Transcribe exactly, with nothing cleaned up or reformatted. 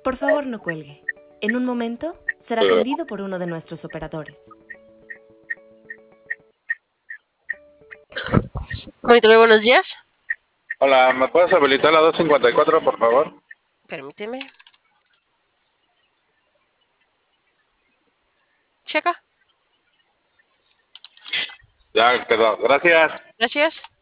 Por favor, no cuelgue. En un momento será atendido por uno de nuestros operadores. Monitor, buenos días. Hola, ¿me puedes habilitar la dos cincuenta y cuatro, por favor? Permíteme. Checa. Ya quedó, gracias. Gracias.